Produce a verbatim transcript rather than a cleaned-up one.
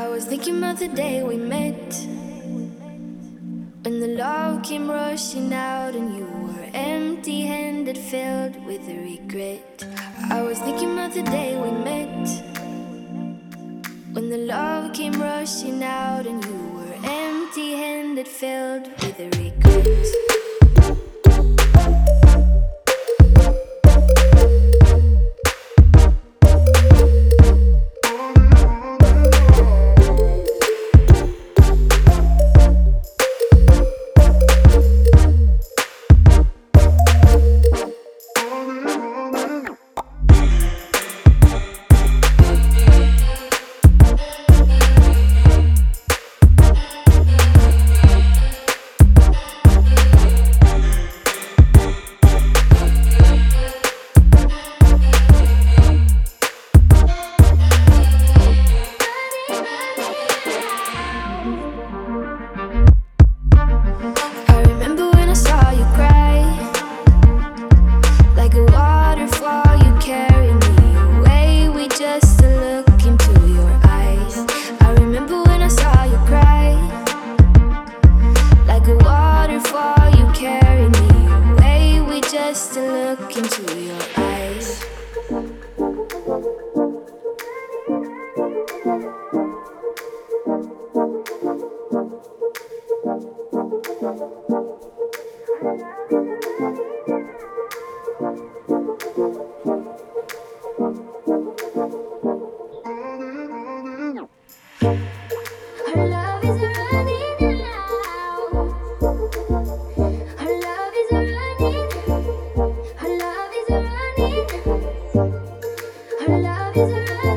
I was thinking about the day we met, when the love came rushing out and you were empty-handed, filled with regret. I was thinking about the day we met, when the love came rushing out and you were empty-handed, filled with regret. Just to look into your eyes. Our love is running out. Our love is running. Our love is running. Our love is running.